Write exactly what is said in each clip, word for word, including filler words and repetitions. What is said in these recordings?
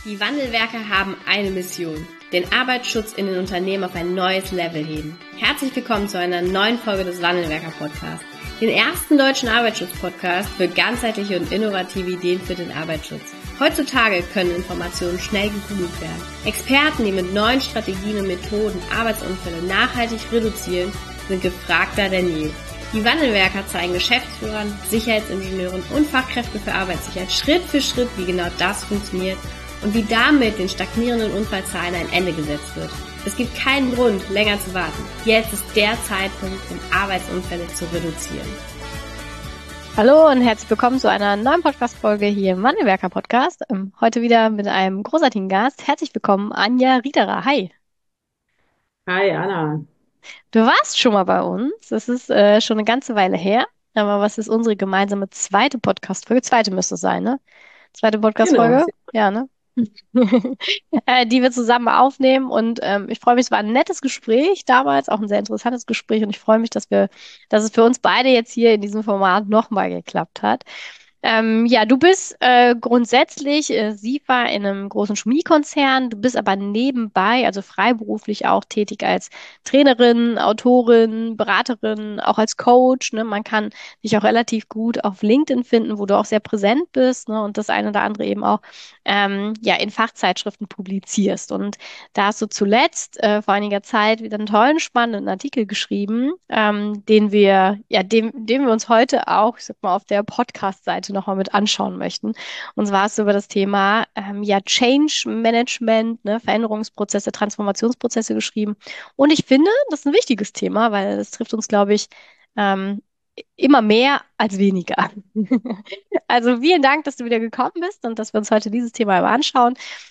Die Wandelwerker haben eine Mission: den Arbeitsschutz in den Unternehmen auf ein neues Level heben. Herzlich willkommen zu einer neuen Folge des Wandelwerker Podcasts, den ersten deutschen Arbeitsschutz-Podcast für ganzheitliche und innovative Ideen für den Arbeitsschutz. Heutzutage können Informationen schnell gegoogelt werden. Experten, die mit neuen Strategien und Methoden Arbeitsunfälle nachhaltig reduzieren, sind gefragter denn je. Die Wandelwerker zeigen Geschäftsführern, Sicherheitsingenieuren und Fachkräften für Arbeitssicherheit Schritt für Schritt, wie genau das funktioniert und wie damit den stagnierenden Unfallzahlen ein Ende gesetzt wird. Es gibt keinen Grund, länger zu warten. Jetzt ist der Zeitpunkt, um Arbeitsunfälle zu reduzieren. Hallo und herzlich willkommen zu einer neuen Podcast-Folge hier im Wandelwerker Podcast. Ähm, heute wieder mit einem großartigen Gast. Herzlich willkommen, Anja Riederer. Hi. Hi Anna. Du warst schon mal bei uns. Das ist äh, schon eine ganze Weile her. Aber was ist unsere gemeinsame zweite Podcast-Folge? Zweite müsste es sein, ne? Zweite Genau. Podcast-Folge? Ja, ne? äh, die wir zusammen aufnehmen. Und ähm, ich freue mich, es war ein nettes Gespräch damals, auch ein sehr interessantes Gespräch. Und ich freue mich, dass wir, dass es für uns beide jetzt hier in diesem Format nochmal geklappt hat. Ähm, ja, du bist äh, grundsätzlich äh, SIFA in einem großen Chemiekonzern. Du bist aber nebenbei, also freiberuflich auch tätig als Trainerin, Autorin, Beraterin, auch als Coach. Ne? Man kann dich auch relativ gut auf LinkedIn finden, wo du auch sehr präsent bist, ne? Und das eine oder andere eben auch ähm, ja, in Fachzeitschriften publizierst. Und da hast du zuletzt äh, vor einiger Zeit wieder einen tollen, spannenden Artikel geschrieben, ähm, den wir, ja, dem, den wir uns heute auch, ich sag mal, auf der Podcast-Seite nochmal mit anschauen möchten. Und zwar hast du über das Thema ähm, ja, Change Management, ne, Veränderungsprozesse, Transformationsprozesse geschrieben. Und ich finde, das ist ein wichtiges Thema, weil es trifft uns, glaube ich, ähm, immer mehr als weniger. Also vielen Dank, dass du wieder gekommen bist und dass wir uns heute dieses Thema mal anschauen.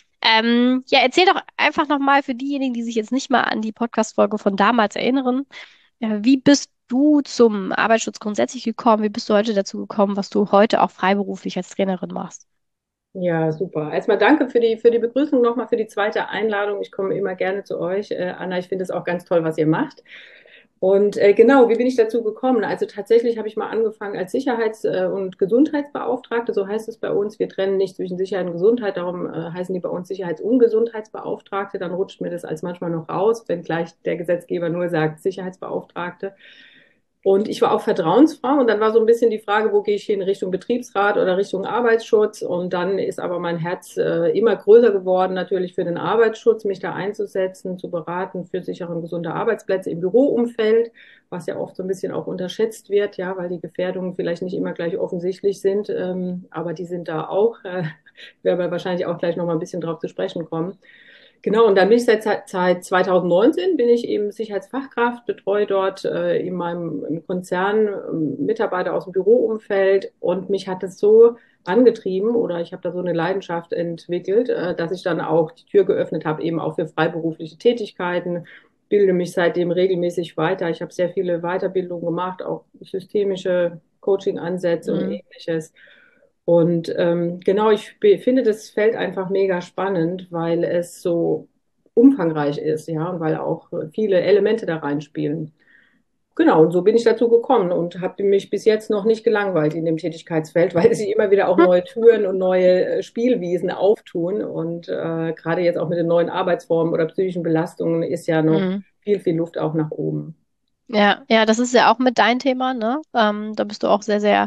Ähm, ja, erzähl doch einfach nochmal für diejenigen, die sich jetzt nicht mal an die Podcast-Folge von damals erinnern, äh, wie bist du zum Arbeitsschutz grundsätzlich gekommen? Wie bist du heute dazu gekommen, was du heute auch freiberuflich als Trainerin machst? Ja, super. Erstmal danke für die, für die Begrüßung, nochmal für die zweite Einladung. Ich komme immer gerne zu euch. Äh, Anna, ich finde es auch ganz toll, was ihr macht. Und äh, genau, wie bin ich dazu gekommen? Also tatsächlich habe ich mal angefangen als Sicherheits- äh, und Gesundheitsbeauftragte, so heißt es bei uns. Wir trennen nicht zwischen Sicherheit und Gesundheit, darum äh, heißen die bei uns Sicherheits- und Gesundheitsbeauftragte. Dann rutscht mir das als manchmal noch raus, wenngleich der Gesetzgeber nur sagt Sicherheitsbeauftragte. Und ich war auch Vertrauensfrau und dann war so ein bisschen die Frage, wo gehe ich hin, Richtung Betriebsrat oder Richtung Arbeitsschutz? Und dann ist aber mein Herz äh, immer größer geworden, natürlich für den Arbeitsschutz, mich da einzusetzen, zu beraten für sichere und gesunde Arbeitsplätze im Büroumfeld, was ja oft so ein bisschen auch unterschätzt wird, ja, weil die Gefährdungen vielleicht nicht immer gleich offensichtlich sind, ähm, aber die sind da auch. Äh, werden wir wahrscheinlich auch gleich noch mal ein bisschen drauf zu sprechen kommen. Genau, und dann bin ich seit, seit zwanzig neunzehn bin ich eben Sicherheitsfachkraft, betreue dort äh, in meinem im Konzern ähm, Mitarbeiter aus dem Büroumfeld und mich hat es so angetrieben oder ich habe da so eine Leidenschaft entwickelt, äh, dass ich dann auch die Tür geöffnet habe, eben auch für freiberufliche Tätigkeiten, bilde mich seitdem regelmäßig weiter. Ich habe sehr viele Weiterbildungen gemacht, auch systemische Coaching-Ansätze und Mhm. ähnliches. Und ähm, genau, ich be- finde das Feld einfach mega spannend, weil es so umfangreich ist, ja, und weil auch viele Elemente da reinspielen. Genau, und so bin ich dazu gekommen und habe mich bis jetzt noch nicht gelangweilt in dem Tätigkeitsfeld, weil sich immer wieder auch neue Türen und neue äh, Spielwiesen auftun. Und äh, gerade jetzt auch mit den neuen Arbeitsformen oder psychischen Belastungen ist ja noch Mhm. viel, viel Luft auch nach oben. Ja, ja, das ist ja auch mit dein Thema, ne? Ähm, da bist du auch sehr, sehr,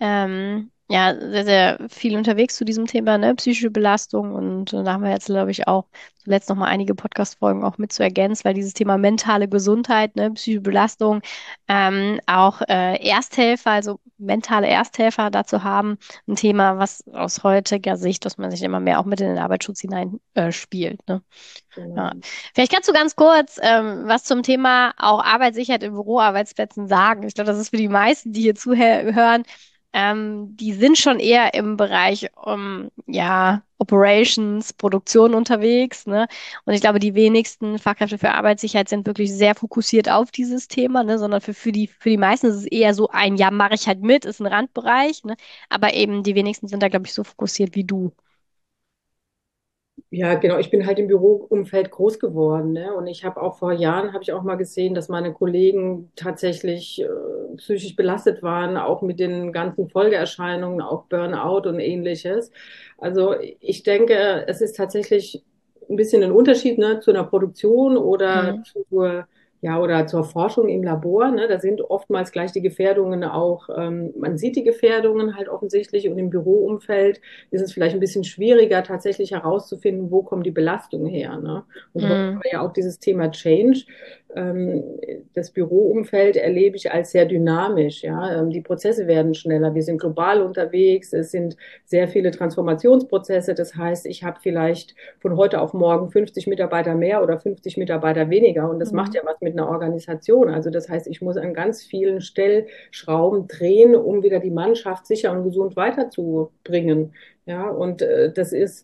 ähm, ja, sehr, sehr viel unterwegs zu diesem Thema, ne? Psychische Belastung. Und äh, da haben wir jetzt, glaube ich, auch zuletzt noch mal einige Podcast-Folgen auch mit zu ergänzen, weil dieses Thema mentale Gesundheit, ne? Psychische Belastung, ähm, auch äh, Ersthelfer, also mentale Ersthelfer dazu haben, ein Thema, was aus heutiger Sicht, dass man sich immer mehr auch mit in den Arbeitsschutz hinein äh, spielt, ne? Ja. Genau. Vielleicht kannst du ganz kurz ähm, was zum Thema auch Arbeitssicherheit in Büroarbeitsplätzen sagen. Ich glaube, das ist für die meisten, die hier zuhören, ähm, die sind schon eher im Bereich um, ja, Operations, Produktion unterwegs, ne? Und ich glaube, die wenigsten Fachkräfte für Arbeitssicherheit sind wirklich sehr fokussiert auf dieses Thema, ne? Sondern für, für die, für die meisten ist es eher so ein, ja, mache ich halt mit, ist ein Randbereich, ne? Aber eben die wenigsten sind da, glaube ich, so fokussiert wie du. Ja, genau. Ich bin halt im Büroumfeld groß geworden, ne? Und ich habe auch vor Jahren, habe ich auch mal gesehen, dass meine Kollegen tatsächlich äh, psychisch belastet waren, auch mit den ganzen Folgeerscheinungen, auch Burnout und ähnliches. Also ich denke, es ist tatsächlich ein bisschen ein Unterschied, ne, zu einer Produktion oder Mhm. zur, ja, oder zur Forschung im Labor, ne? Da sind oftmals gleich die Gefährdungen auch, ähm, man sieht die Gefährdungen halt offensichtlich und im Büroumfeld ist es vielleicht ein bisschen schwieriger, tatsächlich herauszufinden, wo kommen die Belastungen her. Ne? Und heute haben Mhm. wir ja auch dieses Thema Change. Ähm, Das Büroumfeld erlebe ich als sehr dynamisch. Ja? Ähm, Die Prozesse werden schneller. Wir sind global unterwegs. Es sind sehr viele Transformationsprozesse. Das heißt, ich habe vielleicht von heute auf morgen fünfzig Mitarbeiter mehr oder fünfzig Mitarbeiter weniger. Und das macht Mhm. ja was mit einer Organisation. Also das heißt, ich muss an ganz vielen Stellschrauben drehen, um wieder die Mannschaft sicher und gesund weiterzubringen. Ja, und äh, das ist,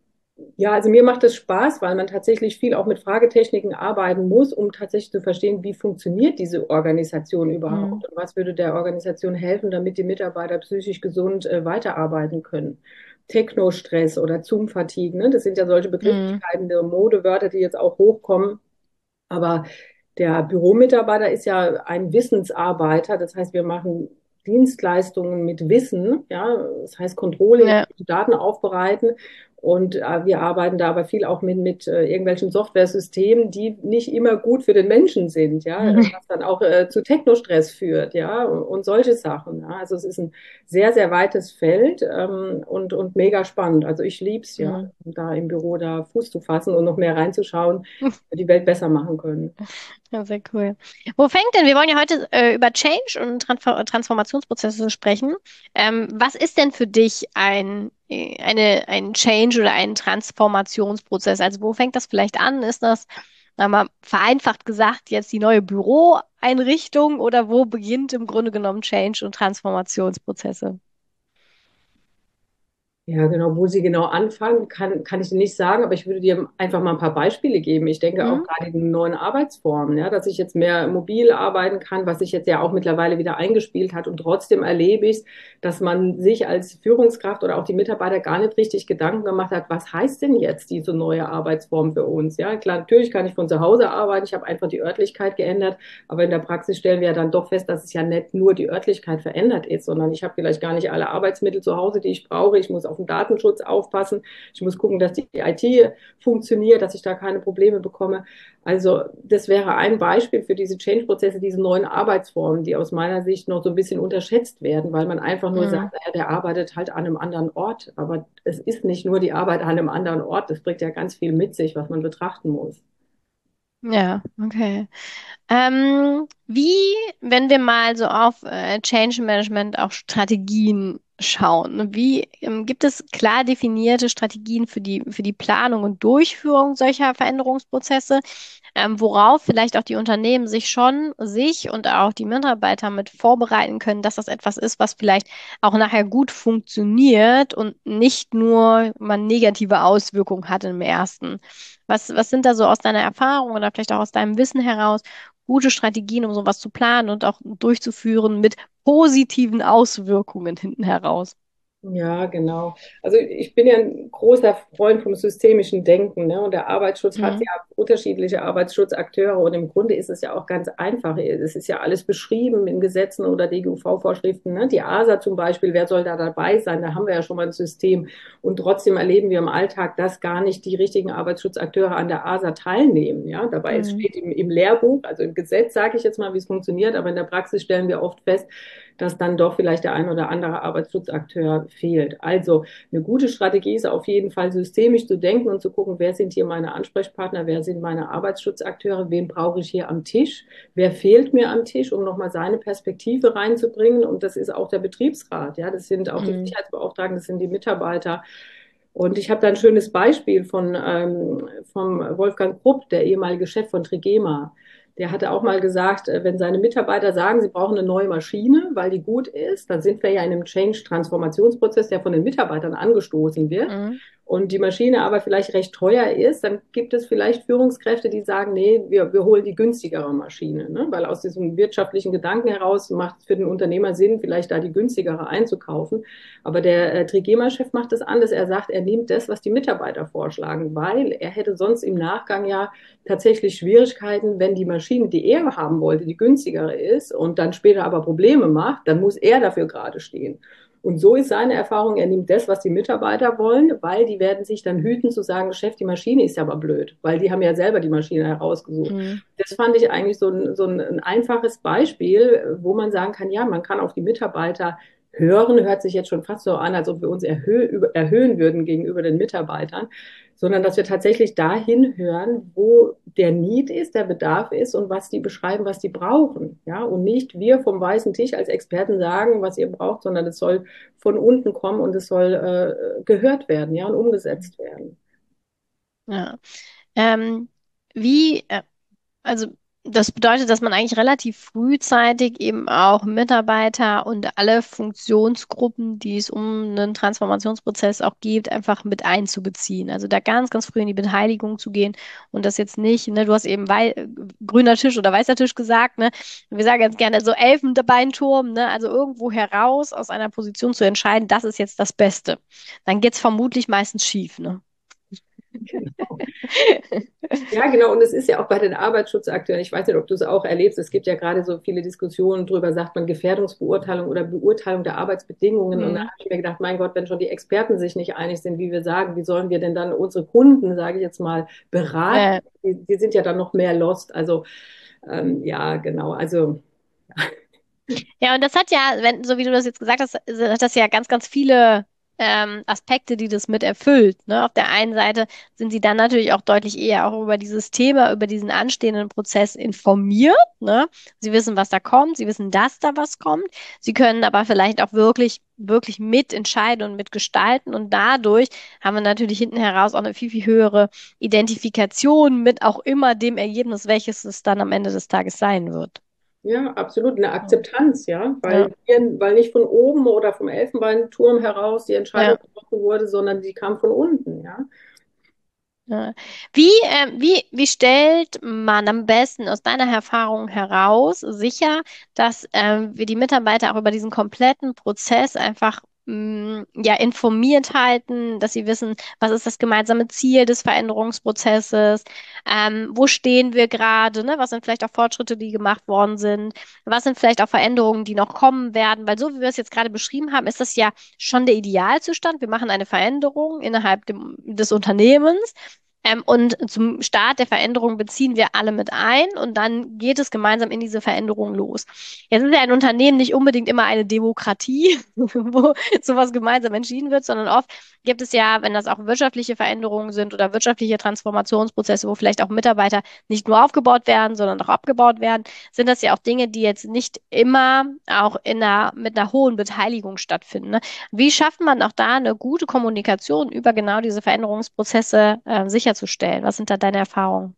ja, also mir macht das Spaß, weil man tatsächlich viel auch mit Fragetechniken arbeiten muss, um tatsächlich zu verstehen, wie funktioniert diese Organisation Mhm. überhaupt und was würde der Organisation helfen, damit die Mitarbeiter psychisch gesund äh, weiterarbeiten können. Technostress oder Zoom-Fatigue, ne? Das sind ja solche Mhm. Begrifflichkeiten, der Modewörter, die jetzt auch hochkommen. Aber der Büromitarbeiter ist ja ein Wissensarbeiter. Das heißt, wir machen Dienstleistungen mit Wissen. Ja, das heißt Controlling, Ja. Daten aufbereiten. Und äh, wir arbeiten da aber viel auch mit, mit äh, irgendwelchen Softwaresystemen, die nicht immer gut für den Menschen sind, ja, was dann auch äh, zu Technostress führt, ja, und, und solche Sachen. Ja. Also es ist ein sehr, sehr weites Feld ähm, und, und mega spannend. Also ich liebe es ja, Mhm. da im Büro da Fuß zu fassen und noch mehr reinzuschauen, die Welt besser machen können. Ja, sehr cool. Wo fängt denn, wir wollen ja heute äh, über Change und Transfor Transformationsprozesse sprechen. Ähm, was ist denn für dich ein, äh, eine, ein Change oder ein Transformationsprozess? Also wo fängt das vielleicht an? Ist das, sagen wir mal, vereinfacht gesagt, jetzt die neue Büroeinrichtung oder wo beginnt im Grunde genommen Change und Transformationsprozesse? Ja, genau, wo sie genau anfangen, kann, kann ich dir nicht sagen, aber ich würde dir einfach mal ein paar Beispiele geben. Ich denke auch Mhm. gerade in neuen Arbeitsformen, ja, dass ich jetzt mehr mobil arbeiten kann, was sich jetzt ja auch mittlerweile wieder eingespielt hat. Und trotzdem erlebe ich, dass man sich als Führungskraft oder auch die Mitarbeiter gar nicht richtig Gedanken gemacht hat, was heißt denn jetzt diese neue Arbeitsform für uns? Ja, klar, natürlich kann ich von zu Hause arbeiten, ich habe einfach die Örtlichkeit geändert, aber in der Praxis stellen wir ja dann doch fest, dass es ja nicht nur die Örtlichkeit verändert ist, sondern ich habe vielleicht gar nicht alle Arbeitsmittel zu Hause, die ich brauche. Ich muss auf den Datenschutz aufpassen. Ich muss gucken, dass die I T funktioniert, dass ich da keine Probleme bekomme. Also das wäre ein Beispiel für diese Change-Prozesse, diese neuen Arbeitsformen, die aus meiner Sicht noch so ein bisschen unterschätzt werden, weil man einfach nur Mhm. sagt, naja, der arbeitet halt an einem anderen Ort. Aber es ist nicht nur die Arbeit an einem anderen Ort. Das bringt ja ganz viel mit sich, was man betrachten muss. Ja, okay. Ähm, wie, wenn wir mal so auf äh, Change Management, auch Strategien schauen, ne, wie ähm, gibt es klar definierte Strategien für die, für die Planung und Durchführung solcher Veränderungsprozesse, ähm, worauf vielleicht auch die Unternehmen sich schon, sich und auch die Mitarbeiter mit vorbereiten können, dass das etwas ist, was vielleicht auch nachher gut funktioniert und nicht nur man negative Auswirkungen hat im ersten. Was, was sind da so aus deiner Erfahrung oder vielleicht auch aus deinem Wissen heraus gute Strategien, um sowas zu planen und auch durchzuführen mit positiven Auswirkungen hinten heraus? Ja, genau. Also ich bin ja ein großer Freund vom systemischen Denken, ne? Und der Arbeitsschutz hat Mhm. ja unterschiedliche Arbeitsschutzakteure und im Grunde ist es ja auch ganz einfach. Es ist ja alles beschrieben in Gesetzen oder D G U V-Vorschriften, ne? Die A S A zum Beispiel, wer soll da dabei sein? Da haben wir ja schon mal ein System. Und trotzdem erleben wir im Alltag, dass gar nicht die richtigen Arbeitsschutzakteure an der A S A teilnehmen. Ja, dabei es Mhm. steht im, im Lehrbuch, also im Gesetz sage ich jetzt mal, wie es funktioniert, aber in der Praxis stellen wir oft fest, dass dann doch vielleicht der ein oder andere Arbeitsschutzakteur fehlt. Also eine gute Strategie ist auf jeden Fall systemisch zu denken und zu gucken, wer sind hier meine Ansprechpartner, wer sind meine Arbeitsschutzakteure, wen brauche ich hier am Tisch, wer fehlt mir am Tisch, um nochmal seine Perspektive reinzubringen. Und das ist auch der Betriebsrat, ja, das sind auch die Mhm. Sicherheitsbeauftragten, das sind die Mitarbeiter. Und ich habe da ein schönes Beispiel von ähm, vom Wolfgang Krupp, der ehemalige Chef von Trigema. Der hatte auch mal gesagt, äh, wenn seine Mitarbeiter sagen, sie brauchen eine neue Maschine, weil die gut ist, dann sind wir ja in einem Change-Transformationsprozess, der von den Mitarbeitern angestoßen wird. Mhm. und die Maschine aber vielleicht recht teuer ist, dann gibt es vielleicht Führungskräfte, die sagen, nee, wir, wir holen die günstigere Maschine, ne? Weil aus diesem wirtschaftlichen Gedanken heraus macht es für den Unternehmer Sinn, vielleicht da die günstigere einzukaufen. Aber der äh, Trigema-Chef macht es anders. Er sagt, er nimmt das, was die Mitarbeiter vorschlagen, weil er hätte sonst im Nachgang ja tatsächlich Schwierigkeiten, wenn die Maschine, die er haben wollte, die günstigere ist und dann später aber Probleme macht, dann muss er dafür gerade stehen. Und so ist seine Erfahrung, er nimmt das, was die Mitarbeiter wollen, weil die werden sich dann hüten zu sagen, Chef, die Maschine ist ja aber blöd, weil die haben ja selber die Maschine herausgesucht. Mhm. Das fand ich eigentlich so ein, so ein, ein einfaches Beispiel, wo man sagen kann, ja, man kann auf die Mitarbeiter hören, hört sich jetzt schon fast so an, als ob wir uns erhö erhöhen würden gegenüber den Mitarbeitern, sondern dass wir tatsächlich dahin hören, wo der Need ist, der Bedarf ist und was die beschreiben, was die brauchen. Ja, und nicht wir vom weißen Tisch als Experten sagen, was ihr braucht, sondern es soll von unten kommen und es soll äh, gehört werden, ja, und umgesetzt werden. Ja. Ähm, wie, äh, Also das bedeutet, dass man eigentlich relativ frühzeitig eben auch Mitarbeiter und alle Funktionsgruppen, die es um einen Transformationsprozess auch gibt, einfach mit einzubeziehen. Also da ganz, ganz früh in die Beteiligung zu gehen und das jetzt nicht, ne, du hast eben wei grüner Tisch oder weißer Tisch gesagt, ne? Wir sagen ganz gerne so Elfenbeinturm, ne? Also irgendwo heraus aus einer Position zu entscheiden, das ist jetzt das Beste. Dann geht's vermutlich meistens schief, ne? Genau. Ja, genau. Und es ist ja auch bei den Arbeitsschutzakteuren, ich weiß nicht, ob du es auch erlebst, es gibt ja gerade so viele Diskussionen drüber, sagt man Gefährdungsbeurteilung oder Beurteilung der Arbeitsbedingungen. Und da Mhm. habe ich mir gedacht, mein Gott, wenn schon die Experten sich nicht einig sind, wie wir sagen, wie sollen wir denn dann unsere Kunden, sage ich jetzt mal, beraten? Äh, Die, die sind ja dann noch mehr lost. Also ähm, ja, genau. Also Ja, und das hat ja, wenn, so wie du das jetzt gesagt hast, hat das ja ganz, ganz viele ähm, Aspekte, die das mit erfüllt. Ne? Auf der einen Seite sind sie dann natürlich auch deutlich eher auch über dieses Thema, über diesen anstehenden Prozess informiert. Ne? Sie wissen, was da kommt, sie wissen, dass da was kommt. Sie können aber vielleicht auch wirklich, wirklich mitentscheiden und mitgestalten. Und dadurch haben wir natürlich hinten heraus auch eine viel, viel höhere Identifikation mit auch immer dem Ergebnis, welches es dann am Ende des Tages sein wird. ja, absolut eine Akzeptanz, ja, Ja, weil, wir, weil nicht von oben oder vom Elfenbeinturm heraus die Entscheidung ja. getroffen wurde, sondern die kam von unten, ja. Ja. Wie, ähm, wie, wie stellt man am besten aus deiner Erfahrung heraus sicher, dass ähm, wir die Mitarbeiter auch über diesen kompletten Prozess einfach mh, ja, informiert halten, dass sie wissen, was ist das gemeinsame Ziel des Veränderungsprozesses, ähm, wo stehen wir gerade, ne? Was sind vielleicht auch Fortschritte, die gemacht worden sind, was sind vielleicht auch Veränderungen, die noch kommen werden, weil so wie wir es jetzt gerade beschrieben haben, ist das ja schon der Idealzustand. Wir machen eine Veränderung innerhalb dem, des Unternehmens. Ähm, und zum Start der Veränderung beziehen wir alle mit ein und dann geht es gemeinsam in diese Veränderung los. Jetzt ist ja ein Unternehmen nicht unbedingt immer eine Demokratie, wo sowas gemeinsam entschieden wird, sondern oft gibt es ja, wenn das auch wirtschaftliche Veränderungen sind oder wirtschaftliche Transformationsprozesse, wo vielleicht auch Mitarbeiter nicht nur aufgebaut werden, sondern auch abgebaut werden, sind das ja auch Dinge, die jetzt nicht immer auch in einer, mit einer hohen Beteiligung stattfinden. Ne? Wie schafft man auch da eine gute Kommunikation über genau diese Veränderungsprozesse äh, sicherzustellen? Was sind da deine Erfahrungen?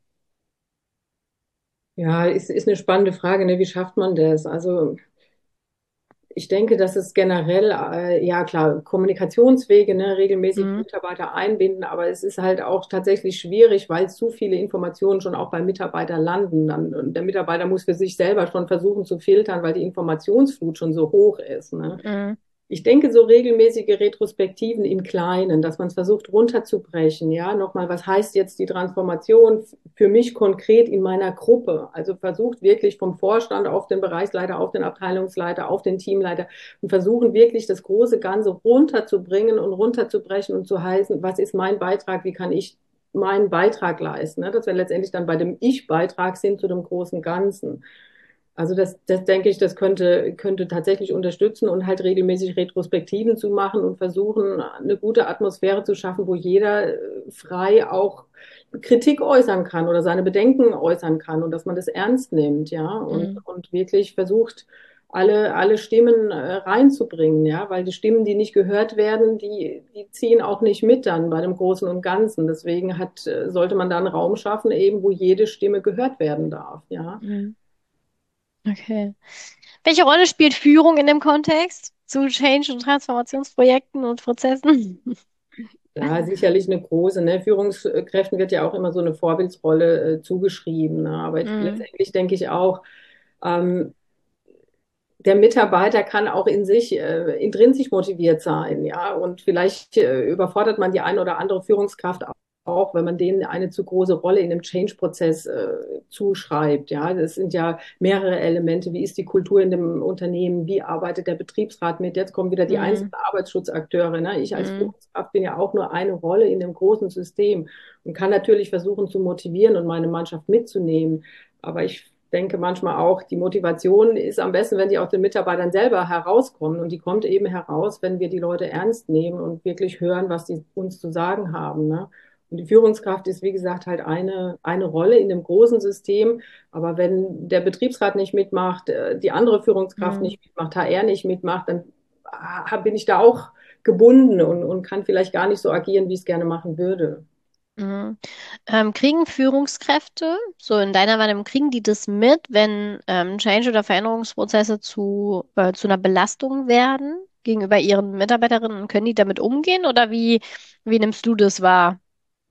Ja, ist, ist eine spannende Frage, ne? Wie schafft man das? Also ich denke, dass es generell, äh, ja klar, Kommunikationswege, ne, regelmäßig Mhm. Mitarbeiter einbinden, aber es ist halt auch tatsächlich schwierig, weil zu viele Informationen schon auch beim Mitarbeiter landen. Dann, und der Mitarbeiter muss für sich selber schon versuchen zu filtern, weil die Informationsflut schon so hoch ist, ne? Mhm. Ich denke, so regelmäßige Retrospektiven im Kleinen, dass man es versucht runterzubrechen, ja, nochmal, was heißt jetzt die Transformation für mich konkret in meiner Gruppe? Also versucht wirklich vom Vorstand auf den Bereichsleiter, auf den Abteilungsleiter, auf den Teamleiter und versuchen wirklich das große Ganze runterzubringen und runterzubrechen und zu heißen, was ist mein Beitrag, wie kann ich meinen Beitrag leisten, ne? Dass wir letztendlich dann bei dem Ich-Beitrag sind zu dem großen Ganzen. Also das, das denke ich, das könnte, könnte tatsächlich unterstützen und halt regelmäßig Retrospektiven zu machen und versuchen, eine gute Atmosphäre zu schaffen, wo jeder äh, frei auch Kritik äußern kann oder seine Bedenken äußern kann und dass man das ernst nimmt, ja, und, Mhm. und wirklich versucht, alle, alle Stimmen äh, reinzubringen, ja, weil die Stimmen, die nicht gehört werden, die, die ziehen auch nicht mit dann bei dem Großen und Ganzen. Deswegen hat, äh, sollte man da einen Raum schaffen, eben, wo jede Stimme gehört werden darf, ja. Mhm. Okay. Welche Rolle spielt Führung in dem Kontext zu Change- und Transformationsprojekten und Prozessen? Ja, sicherlich eine große, ne? Führungskräften wird ja auch immer so eine Vorbildsrolle äh, zugeschrieben. Ne? Aber ich, Mhm. letztendlich denke ich auch, ähm, der Mitarbeiter kann auch in sich äh, intrinsisch motiviert sein, ja. Und vielleicht äh, überfordert man die eine oder andere Führungskraft auch, wenn man denen eine zu große Rolle in dem Change-Prozess äh, zuschreibt. Ja, das sind ja mehrere Elemente. Wie ist die Kultur in dem Unternehmen? Wie arbeitet der Betriebsrat mit? Jetzt kommen wieder die Mhm. einzelnen Arbeitsschutzakteure. Ne? Ich als Mhm. Führungskraft bin ja auch nur eine Rolle in dem großen System und kann natürlich versuchen zu motivieren und meine Mannschaft mitzunehmen. Aber ich denke manchmal auch, die Motivation ist am besten, wenn die aus den Mitarbeitern selber herauskommen. Und die kommt eben heraus, wenn wir die Leute ernst nehmen und wirklich hören, was die uns zu sagen haben. Ne? Und die Führungskraft ist, wie gesagt, halt eine, eine Rolle in dem großen System. Aber wenn der Betriebsrat nicht mitmacht, äh, die andere Führungskraft Mhm. nicht mitmacht, H R nicht mitmacht, dann ah, bin ich da auch gebunden und, und kann vielleicht gar nicht so agieren, wie ich es gerne machen würde. Mhm. Ähm, kriegen Führungskräfte, so in deiner Wahrnehmung, kriegen die das mit, wenn ähm, Change- oder Veränderungsprozesse zu, äh, zu einer Belastung werden gegenüber ihren Mitarbeiterinnen? Können die damit umgehen oder wie, wie nimmst du das wahr?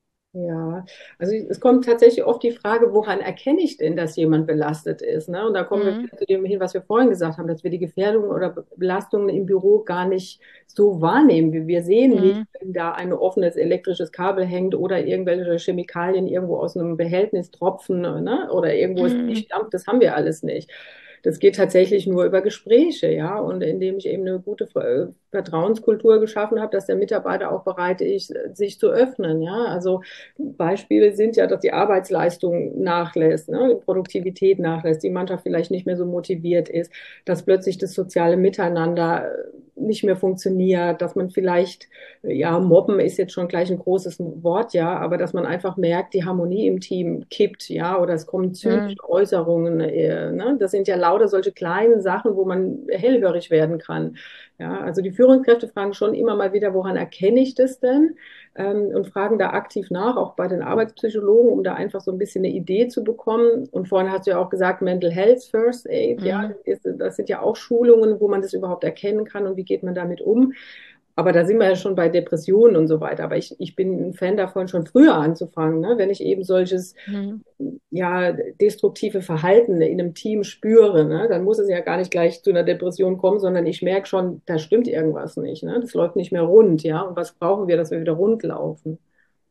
Ja, also es kommt tatsächlich oft die Frage, woran erkenne ich denn, dass jemand belastet ist? Ne? Und da kommen wir Mhm. wieder zu dem hin, was wir vorhin gesagt haben, dass wir die Gefährdungen oder Belastungen im Büro gar nicht so wahrnehmen. Wir wir sehen nicht, Mhm. wenn da ein offenes elektrisches Kabel hängt oder irgendwelche Chemikalien irgendwo aus einem Behältnis tropfen, ne? Oder irgendwo es Mhm. stampft, das haben wir alles nicht. Das geht tatsächlich nur über Gespräche, ja, und indem ich eben eine gute äh, Vertrauenskultur geschaffen habe, dass der Mitarbeiter auch bereit ist, sich zu öffnen, ja. Also Beispiele sind ja, dass die Arbeitsleistung nachlässt, ne, die Produktivität nachlässt, die Mannschaft vielleicht nicht mehr so motiviert ist, dass plötzlich das soziale Miteinander nicht mehr funktioniert, dass man vielleicht, ja, mobben ist jetzt schon gleich ein großes Wort, ja, aber dass man einfach merkt, die Harmonie im Team kippt, ja, oder es kommen zynische Mhm. Äußerungen, äh, ne, das sind ja lauter solche kleinen Sachen, wo man hellhörig werden kann. Ja, also die Führungskräfte fragen schon immer mal wieder, woran erkenne ich das denn? Ähm, und fragen da aktiv nach, auch bei den Arbeitspsychologen, um da einfach so ein bisschen eine Idee zu bekommen. Und vorhin hast du ja auch gesagt, Mental Health First Aid, ja, Mhm. das, ist, das sind ja auch Schulungen, wo man das überhaupt erkennen kann und wie geht man damit um. Aber da sind wir ja schon bei Depressionen und so weiter. Aber ich, ich bin ein Fan davon, schon früher anzufangen, ne? Wenn ich eben solches Mhm. ja, destruktive Verhalten in einem Team spüre, ne? Dann muss es ja gar nicht gleich zu einer Depression kommen, sondern ich merke schon, da stimmt irgendwas nicht. Ne? Das läuft nicht mehr rund, ja. Und was brauchen wir, dass wir wieder rund laufen?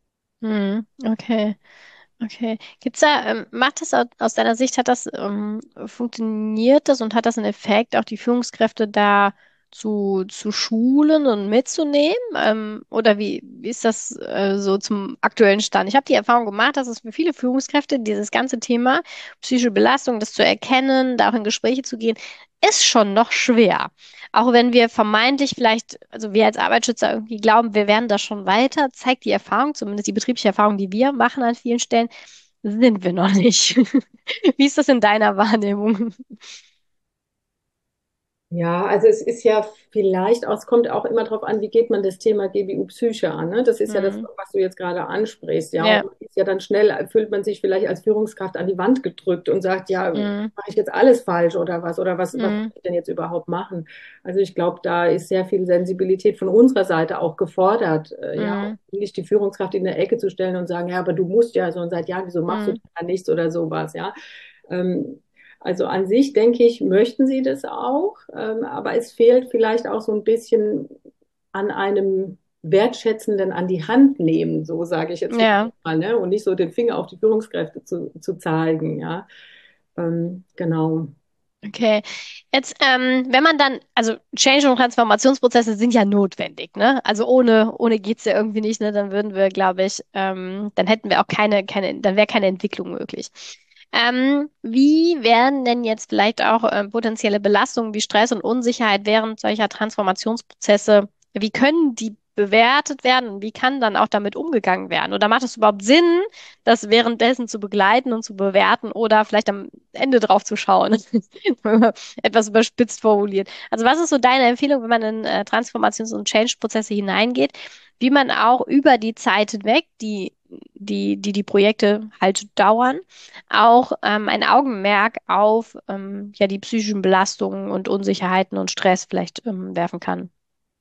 Mhm. Okay. Okay. Gibt's da, ähm, macht das au- aus deiner Sicht, hat das, ähm, funktioniert das und hat das einen Effekt, auch die Führungskräfte da zu, zu schulen und mitzunehmen? Ähm, oder wie, wie ist das, äh, so zum aktuellen Stand? Ich habe die Erfahrung gemacht, dass es für viele Führungskräfte dieses ganze Thema psychische Belastung, das zu erkennen, da auch in Gespräche zu gehen, ist schon noch schwer. Auch wenn wir vermeintlich vielleicht, also wir als Arbeitsschützer irgendwie glauben, wir werden da schon weiter, zeigt die Erfahrung, zumindest die betriebliche Erfahrung, die wir machen an vielen Stellen, sind wir noch nicht. Wie ist das in deiner Wahrnehmung? Ja, also es ist ja vielleicht auch, es kommt auch immer darauf an, wie geht man das Thema G B U-Psyche an. Ne? Das ist ja das, Hm. was du jetzt gerade ansprichst. Ja, und Ja. man ist ja dann schnell, fühlt man sich vielleicht als Führungskraft an die Wand gedrückt und sagt, ja, Hm. mache ich jetzt alles falsch oder was? Oder was, was soll Hm. ich denn jetzt überhaupt machen? Also ich glaube, da ist sehr viel Sensibilität von unserer Seite auch gefordert. Äh, ja, Hm. nicht die Führungskraft in der Ecke zu stellen und sagen, ja, aber du musst ja so und seit Jahren, wieso machst du Hm. da nichts oder sowas, ja. Ähm, also an sich denke ich, möchten sie das auch, ähm, aber es fehlt vielleicht auch so ein bisschen an einem wertschätzenden an die Hand nehmen, so sage ich jetzt Ja. mal, ne? Und nicht so den Finger auf die Führungskräfte zu, zu zeigen, ja. Ähm, genau. Okay. Jetzt, ähm, wenn man dann, also Change- und Transformationsprozesse sind ja notwendig, ne? Also ohne, ohne geht's ja irgendwie nicht, ne? Dann würden wir, glaube ich, ähm, dann hätten wir auch keine, keine, dann wäre keine Entwicklung möglich. Ähm, wie werden denn jetzt vielleicht auch ähm, potenzielle Belastungen wie Stress und Unsicherheit während solcher Transformationsprozesse, wie können die bewertet werden und wie kann dann auch damit umgegangen werden? Oder macht es überhaupt Sinn, das währenddessen zu begleiten und zu bewerten oder vielleicht am Ende drauf zu schauen? Etwas überspitzt formuliert. Also was ist so deine Empfehlung, wenn man in äh, Transformations- und Change-Prozesse hineingeht, wie man auch über die Zeit hinweg, die die, die, die Projekte halt dauern, auch ähm, ein Augenmerk auf ähm, ja, die psychischen Belastungen und Unsicherheiten und Stress vielleicht ähm, werfen kann?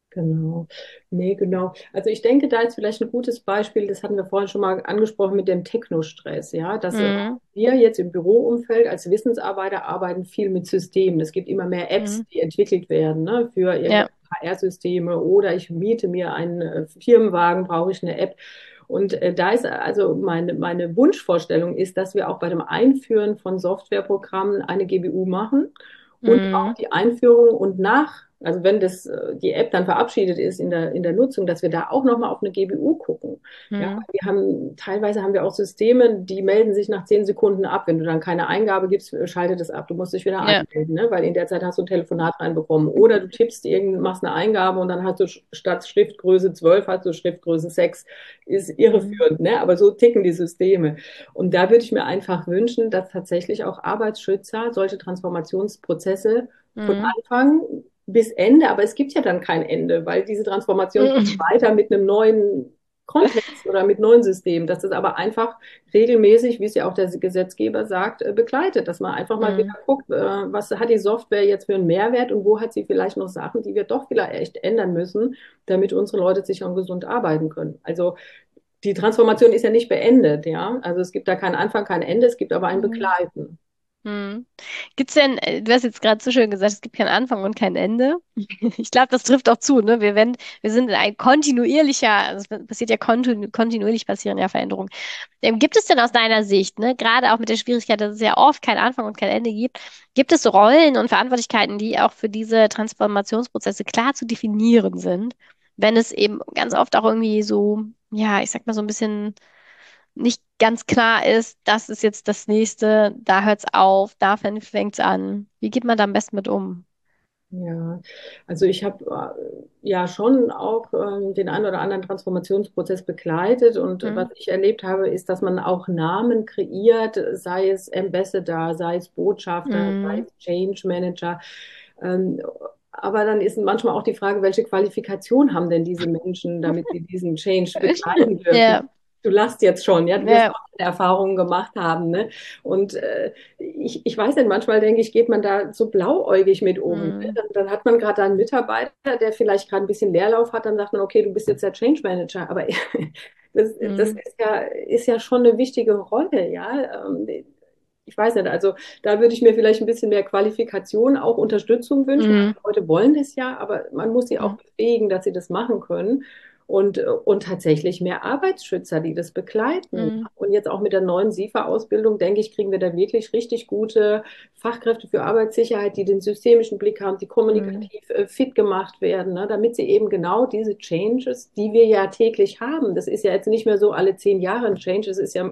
Genau. Nee, genau. Also ich denke, da ist vielleicht ein gutes Beispiel, das hatten wir vorhin schon mal angesprochen mit dem Technostress, ja, dass äh, Mhm. wir jetzt im Büroumfeld als Wissensarbeiter arbeiten viel mit Systemen. Es gibt immer mehr Apps, Mhm. die entwickelt werden, ne, für Ja. irgendwelche H R-Systeme oder ich miete mir einen äh, Firmenwagen, brauche ich eine App. Und äh, da ist also meine, meine Wunschvorstellung ist, dass wir auch bei dem Einführen von Softwareprogrammen eine G B U machen und auch Mhm. die Einführung und nach, also wenn das, äh, die App dann verabschiedet ist in der, in der Nutzung, dass wir da auch nochmal auf eine G B U gucken. Ja, Mhm. wir haben, teilweise haben wir auch Systeme, die melden sich nach zehn Sekunden ab. Wenn du dann keine Eingabe gibst, schaltet es ab. Du musst dich wieder Ja. anmelden, ne? Weil in der Zeit hast du ein Telefonat reinbekommen. Oder du tippst irgend, machst eine Eingabe und dann hast du statt Schriftgröße zwölf hast du Schriftgröße sechs. Ist Mhm. irreführend, ne? Aber so ticken die Systeme. Und da würde ich mir einfach wünschen, dass tatsächlich auch Arbeitsschützer solche Transformationsprozesse von Mhm. Anfang bis Ende, aber es gibt ja dann kein Ende, weil diese Transformation geht Mhm. weiter mit einem neuen Kontext oder mit neuen Systemen, dass das aber einfach regelmäßig, wie es ja auch der Gesetzgeber sagt, äh, begleitet, dass man einfach mal wieder Mhm. guckt, äh, was hat die Software jetzt für einen Mehrwert und wo hat sie vielleicht noch Sachen, die wir doch vielleicht ändern müssen, damit unsere Leute sicher und gesund arbeiten können. Also die Transformation ist ja nicht beendet, ja. Also es gibt da keinen Anfang, kein Ende, es gibt aber ein Mhm. Begleiten. Mhm. Gibt's denn, äh, du hast jetzt gerade so schön gesagt, es gibt keinen Anfang und kein Ende. Ich glaube, das trifft auch zu, ne? Wir, wenn, wir sind in ein kontinuierlicher, also es passiert ja kontinu kontinuierlich passieren ja Veränderungen. Ähm, gibt es denn aus deiner Sicht, ne, gerade auch mit der Schwierigkeit, dass es ja oft keinen Anfang und kein Ende gibt, gibt es Rollen und Verantwortlichkeiten, die auch für diese Transformationsprozesse klar zu definieren sind, wenn es eben ganz oft auch irgendwie so, ja, ich sag mal so ein bisschen nicht ganz klar ist, das ist jetzt das nächste, da hört's auf, da fängt's an. Wie geht man da am besten mit um? Ja, also ich habe äh, ja schon auch ähm, den einen oder anderen Transformationsprozess begleitet und was Hm, ich erlebt habe, ist, dass man auch Namen kreiert, sei es Ambassador, sei es Botschafter, sei hm, es Change Manager. Ähm, aber dann ist manchmal auch die Frage, welche Qualifikation haben denn diese Menschen, damit sie diesen Change begleiten dürfen? ja, Du lachst jetzt schon, ja, du wirst ja, auch Erfahrungen gemacht haben, ne? Und äh, ich, ich weiß nicht, manchmal denke ich, geht man da so blauäugig mit um. Ne? hm, Dann, dann hat man gerade einen Mitarbeiter, der vielleicht gerade ein bisschen Leerlauf hat, dann sagt man, okay, du bist jetzt der Change Manager, aber das, das hm, ist ja, ist ja schon eine wichtige Rolle, ja. Ähm, Ich weiß nicht, also da würde ich mir vielleicht ein bisschen mehr Qualifikation, auch Unterstützung wünschen. hm, Also Leute wollen das ja, aber man muss sie hm, auch befähigen, dass sie das machen können. Und, und tatsächlich mehr Arbeitsschützer, die das begleiten. hm, Und jetzt auch mit der neuen SIFA-Ausbildung, denke ich, kriegen wir da wirklich richtig gute Fachkräfte für Arbeitssicherheit, die den systemischen Blick haben, die hm. kommunikativ äh, fit gemacht werden, ne, damit sie eben genau diese Changes, die wir ja täglich haben, das ist ja jetzt nicht mehr so alle zehn Jahre ein Change, es ist ja,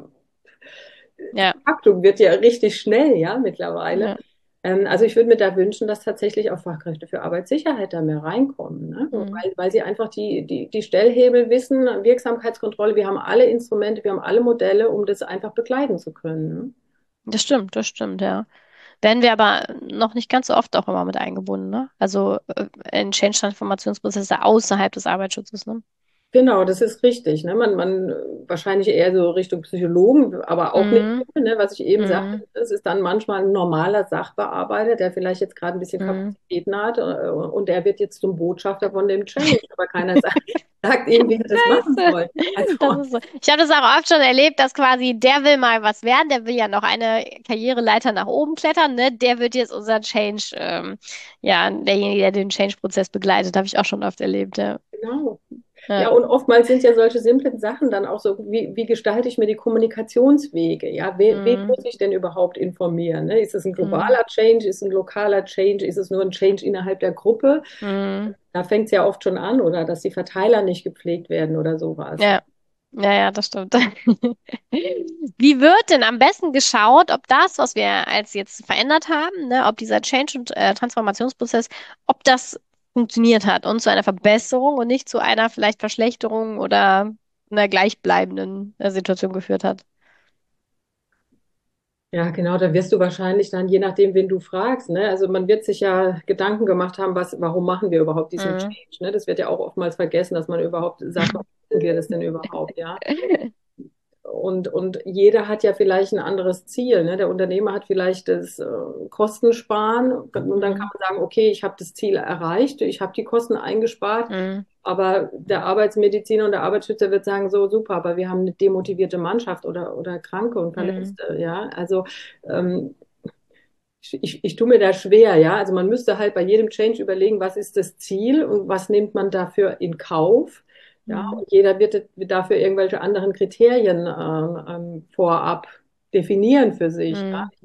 die Ja, Taktung wird ja richtig schnell, ja, mittlerweile. ja, Ähm, also ich würde mir da wünschen, dass tatsächlich auch Fachkräfte für Arbeitssicherheit da mehr reinkommen, ne? hm. Weil, weil sie einfach die, die, die Stellhebel wissen, Wirksamkeitskontrolle, wir haben alle Instrumente, wir haben alle Modelle, um das einfach begleiten zu können. Ne? Das stimmt, das stimmt, ja. Werden wir aber noch nicht ganz so oft auch immer mit eingebunden, ne? Also äh, in Change-Transformationsprozesse außerhalb des Arbeitsschutzes, ne? Genau, das ist richtig. Ne? Man, man wahrscheinlich eher so Richtung Psychologen, aber auch nicht, Hm, ne? Was ich eben sagte, hm, es ist dann manchmal ein normaler Sachbearbeiter, der vielleicht jetzt gerade ein bisschen hm. Kapazitäten hat äh, und der wird jetzt zum Botschafter von dem Change, aber keiner sagt, sagt ihm, wie er das machen Scheiße. soll. Also, Das ist so. Ich habe das auch oft schon erlebt, dass quasi der will mal was werden, der will ja noch eine Karriereleiter nach oben klettern, ne? Der wird jetzt unser Change, ähm, ja, derjenige, der den Change-Prozess begleitet, habe ich auch schon oft erlebt, ja. genau. Ja. Ja, und oftmals sind ja solche simplen Sachen dann auch so, wie, wie gestalte ich mir die Kommunikationswege? Ja, wen, wen Hm, muss ich denn überhaupt informieren? Ne? Ist es ein hm, globaler Change? Ist es ein lokaler Change? Ist es nur ein Change innerhalb der Gruppe? hm. Da fängt es ja oft schon an, oder dass die Verteiler nicht gepflegt werden oder sowas. Ja. Ja, ja, das stimmt. Wie wird denn am besten geschaut, ob das, was wir als jetzt verändert haben, ne, ob dieser Change- und äh, Transformationsprozess, ob das funktioniert hat und zu einer Verbesserung und nicht zu einer vielleicht Verschlechterung oder einer gleichbleibenden äh, Situation geführt hat? Ja, genau, da wirst du wahrscheinlich dann, je nachdem, wen du fragst, ne? Also man wird sich ja Gedanken gemacht haben, was, warum machen wir überhaupt diesen Mhm. Change, ne? Das wird ja auch oftmals vergessen, dass man überhaupt sagt, warum machen wir das denn überhaupt, ja? und, und jeder hat ja vielleicht ein anderes Ziel. Ne? Der Unternehmer hat vielleicht das äh, Kostensparen und dann kann Mhm. man sagen, okay, ich habe das Ziel erreicht, ich habe die Kosten eingespart, Mhm. aber der Arbeitsmediziner und der Arbeitsschützer wird sagen, so super, aber wir haben eine demotivierte Mannschaft oder, oder Kranke und Mhm. Verletzte. Ja? Also ähm, ich, ich tue mir da schwer, ja. Also man müsste halt bei jedem Change überlegen, was ist das Ziel und was nimmt man dafür in Kauf. Ja, Mhm. und jeder wird dafür irgendwelche anderen Kriterien ähm, ähm, vorab definieren für sich. Ja, Mhm.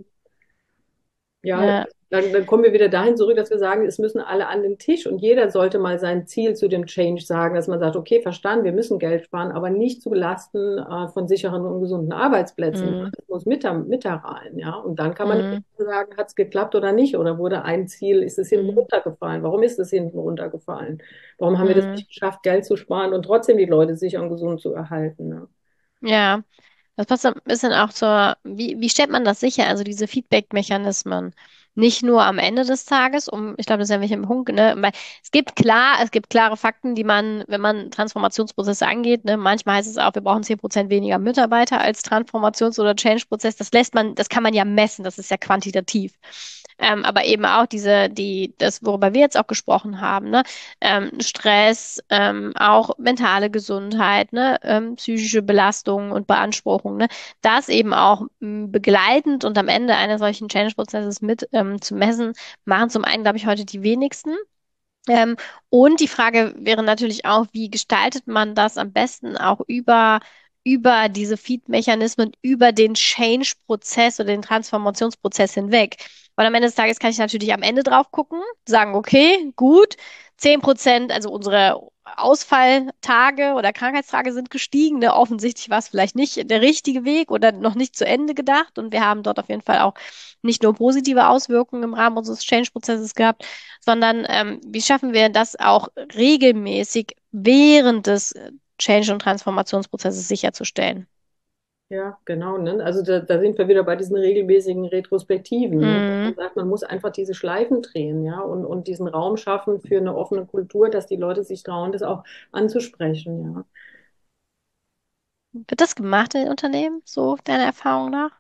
ja, Ja. dann, dann kommen wir wieder dahin zurück, dass wir sagen, es müssen alle an den Tisch und jeder sollte mal sein Ziel zu dem Change sagen, dass man sagt, okay, verstanden, wir müssen Geld sparen, aber nicht zu Lasten äh, von sicheren und gesunden Arbeitsplätzen. Mhm. Das muss mit da, mit da rein, ja. Und dann kann man Mhm. sagen, hat es geklappt oder nicht? Oder wurde ein Ziel, ist es hinten Mhm. runtergefallen? Warum ist es hinten runtergefallen? Warum haben wir das Mhm. nicht geschafft, Geld zu sparen und trotzdem die Leute sicher und gesund zu erhalten? Ne? Ja. Das passt ein bisschen auch zur, wie, wie stellt man das sicher? Also diese Feedback-Mechanismen. Nicht nur am Ende des Tages, um, ich glaube, das ist ja nämlich im Punkt, ne? Weil es gibt klar, es gibt klare Fakten, die man, wenn man Transformationsprozesse angeht, ne, manchmal heißt es auch, wir brauchen zehn Prozent weniger Mitarbeiter als Transformations- oder Change-Prozess. Das lässt man, das kann man ja messen, das ist ja quantitativ. Ähm, aber eben auch diese, die, das, worüber wir jetzt auch gesprochen haben, ne? Ähm, Stress, ähm, auch mentale Gesundheit, ne? Ähm, psychische Belastungen und Beanspruchungen, ne? Das eben auch m, begleitend und am Ende eines solchen Change-Prozesses mit ähm, zu messen, machen zum einen, glaube ich, heute die wenigsten. Ähm, und die Frage wäre natürlich auch, wie gestaltet man das am besten auch über, über diese Feed-Mechanismen, über den Change-Prozess oder den Transformationsprozess hinweg. Weil am Ende des Tages kann ich natürlich am Ende drauf gucken, sagen, okay, gut, zehn Prozent, also unsere Ausfalltage oder Krankheitstage sind gestiegen. Ne? Offensichtlich war es vielleicht nicht der richtige Weg oder noch nicht zu Ende gedacht. Und wir haben dort auf jeden Fall auch nicht nur positive Auswirkungen im Rahmen unseres Change-Prozesses gehabt, sondern ähm, wie schaffen wir das auch regelmäßig während des äh, Change- und Transformationsprozesses sicherzustellen? Ja, genau. Ne? Also da, da sind wir wieder bei diesen regelmäßigen Retrospektiven. Ne? Dass man Mhm. sagt, man muss einfach diese Schleifen drehen, ja, und, und diesen Raum schaffen für eine offene Kultur, dass die Leute sich trauen, das auch anzusprechen, ja. Wird das gemacht in den Unternehmen, so deiner Erfahrung nach?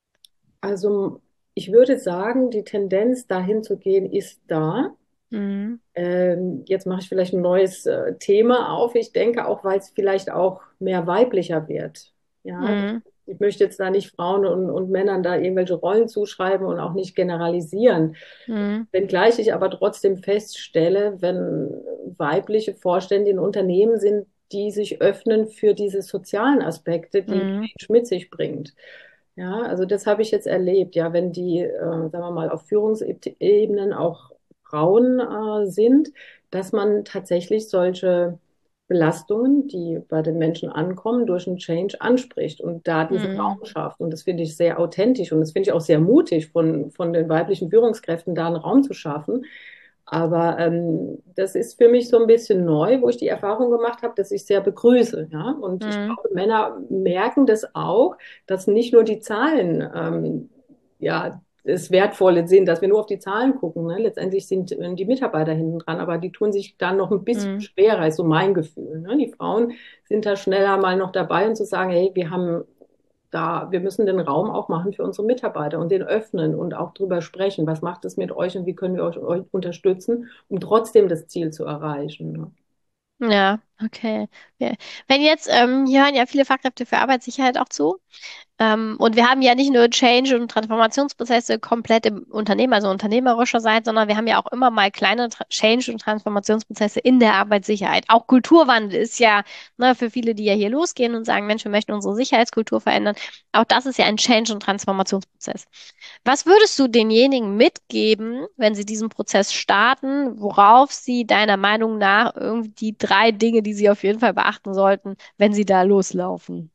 Also ich würde sagen, die Tendenz dahin zu gehen, ist da. Mhm. Ähm, jetzt mache ich vielleicht ein neues äh, Thema auf. Ich denke auch, weil es vielleicht auch mehr weiblicher wird. Ja, Mhm. ich möchte jetzt da nicht Frauen und, und Männern da irgendwelche Rollen zuschreiben und auch nicht generalisieren. Mhm. Wenngleich ich aber trotzdem feststelle, wenn weibliche Vorstände in Unternehmen sind, die sich öffnen für diese sozialen Aspekte, die Mhm. Change mit sich bringt. Ja, also das habe ich jetzt erlebt, ja, wenn die, äh, sagen wir mal, auf Führungsebenen auch Frauen äh, sind, dass man tatsächlich solche Belastungen, die bei den Menschen ankommen, durch einen Change anspricht und da diesen Mhm. Raum schafft. Und das finde ich sehr authentisch und das finde ich auch sehr mutig von, von den weiblichen Führungskräften, da einen Raum zu schaffen. Aber ähm, das ist für mich so ein bisschen neu, wo ich die Erfahrung gemacht habe, dass ich sehr begrüße. Ja? Und ich Mhm. glaube, Männer merken das auch, dass nicht nur die Zahlen ähm, ja, das Wertvolle sind, dass wir nur auf die Zahlen gucken. Ne? Letztendlich sind äh, die Mitarbeiter hinten dran, aber die tun sich dann noch ein bisschen Mhm. schwerer, ist so mein Gefühl. Ne? Die Frauen sind da schneller mal noch dabei und zu sagen, hey, wir haben da, wir müssen den Raum auch machen für unsere Mitarbeiter und den öffnen und auch drüber sprechen. Was macht es mit euch und wie können wir euch, euch unterstützen, um trotzdem das Ziel zu erreichen? Ne? Ja, okay. Ja. Wenn jetzt, ähm, hier hören ja viele Fachkräfte für Arbeitssicherheit auch zu. Ähm, und wir haben ja nicht nur Change- und Transformationsprozesse komplett im Unternehmen, also unternehmerischer Seite, sondern wir haben ja auch immer mal kleine Tra- Change- und Transformationsprozesse in der Arbeitssicherheit. Auch Kulturwandel ist ja, ne, für viele, die ja hier losgehen und sagen, Mensch, wir möchten unsere Sicherheitskultur verändern. Auch das ist ja ein Change- und Transformationsprozess. Was würdest du denjenigen mitgeben, wenn sie diesen Prozess starten, worauf sie deiner Meinung nach irgendwie die drei Dinge, die sie auf jeden Fall beachten sollten, wenn sie da loslaufen?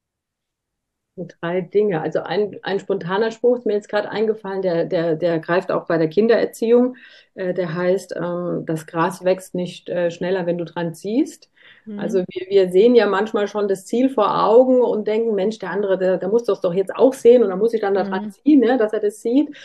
Drei Dinge. Also ein, ein spontaner Spruch ist mir jetzt gerade eingefallen, der, der, der greift auch bei der Kindererziehung. Äh, der heißt, ähm, das Gras wächst nicht äh, schneller, wenn du dran ziehst. Mhm. Also wir, wir sehen ja manchmal schon das Ziel vor Augen und denken, Mensch, der andere, der, der muss das doch jetzt auch sehen und dann muss ich dann da dran Mhm. ziehen, ne, dass er das sieht.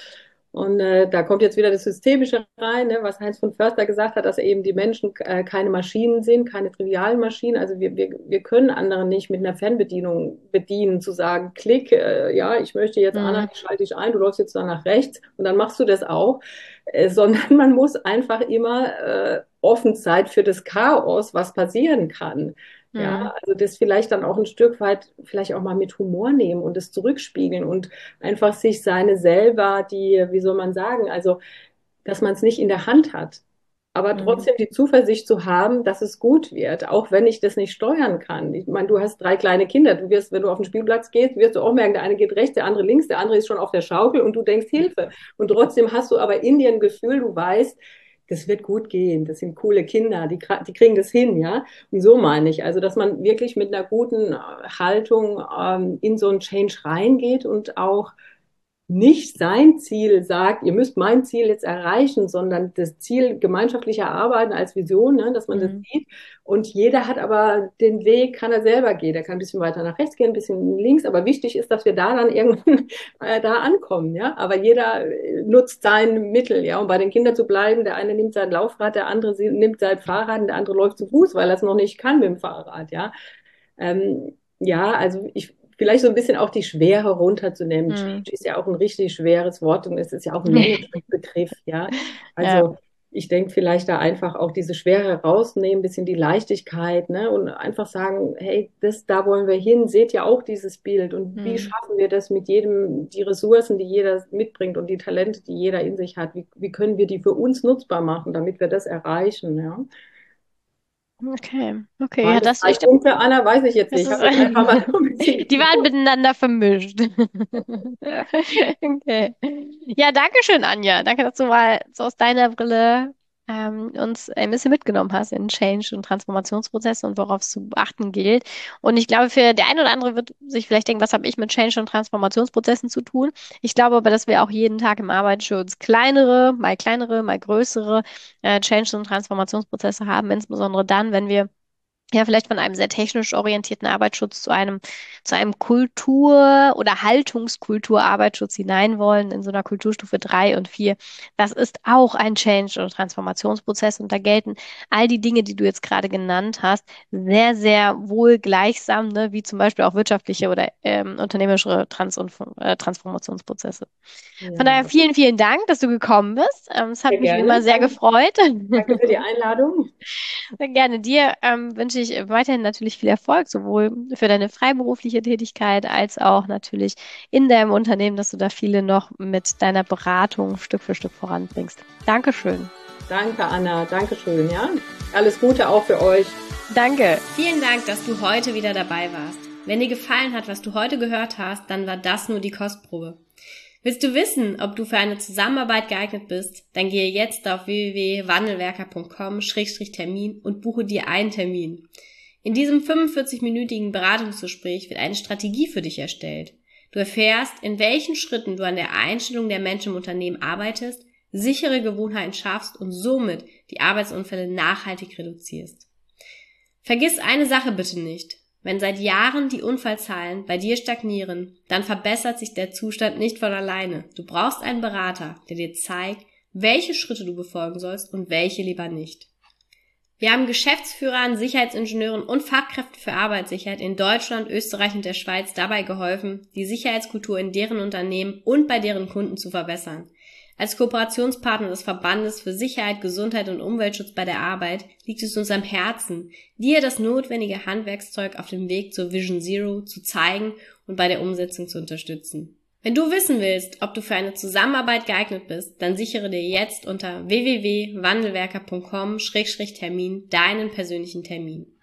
Und äh, da kommt jetzt wieder das Systemische rein, ne, was Heinz von Förster gesagt hat, dass eben die Menschen äh, keine Maschinen sind, keine trivialen Maschinen. Also wir, wir, wir können andere nicht mit einer Fernbedienung bedienen, zu sagen, klick, äh, ja, ich möchte jetzt, Anna, Mhm. ich schalte dich ein, du läufst jetzt da nach rechts und dann machst du das auch. Äh, sondern man muss einfach immer äh, offen sein für das Chaos, was passieren kann. Mhm. Ja, also das vielleicht dann auch ein Stück weit vielleicht auch mal mit Humor nehmen und es zurückspiegeln und einfach sich seine selber, die, wie soll man sagen, also dass man es nicht in der Hand hat, aber Mhm. trotzdem die Zuversicht zu haben, dass es gut wird, auch wenn ich das nicht steuern kann. Ich meine, du hast drei kleine Kinder, du wirst, wenn du auf den Spielplatz gehst, wirst du auch merken, der eine geht rechts, der andere links, der andere ist schon auf der Schaukel und du denkst Hilfe. Und trotzdem hast du aber in dir ein Gefühl, du weißt, das wird gut gehen, das sind coole Kinder, die, die kriegen das hin, ja. Und so meine ich, also dass man wirklich mit einer guten Haltung ähm, in so einen Change reingeht und auch nicht sein Ziel sagt, ihr müsst mein Ziel jetzt erreichen, sondern das Ziel gemeinschaftlicher Arbeiten als Vision, ne, dass man das Mhm. sieht. Und jeder hat aber den Weg, kann er selber gehen. Er kann ein bisschen weiter nach rechts gehen, ein bisschen links. Aber wichtig ist, dass wir da dann irgendwann äh, da ankommen. Ja? Aber jeder äh, nutzt sein Mittel. Ja? Um bei den Kindern zu bleiben, der eine nimmt sein Laufrad, der andere nimmt sein Fahrrad und der andere läuft zu Fuß, weil er es noch nicht kann mit dem Fahrrad. Ja, ähm, ja, also ich vielleicht so ein bisschen auch die Schwere runterzunehmen. Mhm. Change ist ja auch ein richtig schweres Wort und es ist ja auch ein Managementbegriff, ja. Ja. Also ich denke vielleicht da einfach auch diese Schwere rausnehmen, ein bisschen die Leichtigkeit, ne? Und einfach sagen, hey, das, da wollen wir hin, seht ja auch dieses Bild und wie Mhm. schaffen wir das mit jedem, die Ressourcen, die jeder mitbringt und die Talente, die jeder in sich hat, wie, wie können wir die für uns nutzbar machen, damit wir das erreichen, ja. Okay, okay, ja, Waren das das, drei ich glaube, Punkte, Anna? Weiß ich jetzt das nicht. Ich ist, habe jetzt einfach mal so ein bisschen die waren miteinander vermischt. Okay. Ja, danke schön, Anja. Danke, dass du mal so aus deiner Brille ähm, uns ein bisschen mitgenommen hast in Change- und Transformationsprozesse und worauf es zu beachten gilt. Und ich glaube, für der eine oder andere wird sich vielleicht denken, was habe ich mit Change- und Transformationsprozessen zu tun? Ich glaube aber, dass wir auch jeden Tag im Arbeitsschutz kleinere, mal kleinere, mal größere äh, Change- und Transformationsprozesse haben, insbesondere dann, wenn wir ja, vielleicht von einem sehr technisch orientierten Arbeitsschutz zu einem, zu einem Kultur- oder Haltungskultur-Arbeitsschutz hinein wollen, in so einer Kulturstufe drei und vier. Das ist auch ein Change- oder Transformationsprozess und da gelten all die Dinge, die du jetzt gerade genannt hast, sehr, sehr wohl gleichsam, ne, wie zum Beispiel auch wirtschaftliche oder ähm, unternehmerische Trans- und äh, Transformationsprozesse. Von daher Ja, vielen, vielen Dank, dass du gekommen bist. Ähm, es hat sehr mich wie immer gerne. sehr Danke, gefreut. danke für die Einladung. Sehr gerne. Dir ähm, wünsche ich weiterhin natürlich viel Erfolg, sowohl für deine freiberufliche Tätigkeit als auch natürlich in deinem Unternehmen, dass du da viele noch mit deiner Beratung Stück für Stück voranbringst. Dankeschön. Danke, Anna. Dankeschön, ja. Alles Gute auch für euch. Danke. Vielen Dank, dass du heute wieder dabei warst. Wenn dir gefallen hat, was du heute gehört hast, dann war das nur die Kostprobe. Willst du wissen, ob du für eine Zusammenarbeit geeignet bist? Dann gehe jetzt auf w w w punkt wandelwerker punkt com Schrägstrich Termin und buche dir einen Termin. In diesem fünfundvierzig-minütigen Beratungsgespräch wird eine Strategie für dich erstellt. Du erfährst, in welchen Schritten du an der Einstellung der Menschen im Unternehmen arbeitest, sichere Gewohnheiten schaffst und somit die Arbeitsunfälle nachhaltig reduzierst. Vergiss eine Sache bitte nicht. Wenn seit Jahren die Unfallzahlen bei dir stagnieren, dann verbessert sich der Zustand nicht von alleine. Du brauchst einen Berater, der dir zeigt, welche Schritte du befolgen sollst und welche lieber nicht. Wir haben Geschäftsführern, Sicherheitsingenieuren und Fachkräften für Arbeitssicherheit in Deutschland, Österreich und der Schweiz dabei geholfen, die Sicherheitskultur in deren Unternehmen und bei deren Kunden zu verbessern. Als Kooperationspartner des Verbandes für Sicherheit, Gesundheit und Umweltschutz bei der Arbeit liegt es uns am Herzen, dir das notwendige Handwerkszeug auf dem Weg zur Vision Zero zu zeigen und bei der Umsetzung zu unterstützen. Wenn du wissen willst, ob du für eine Zusammenarbeit geeignet bist, dann sichere dir jetzt unter w w w punkt wandelwerker punkt com Schrägstrich Termin deinen persönlichen Termin.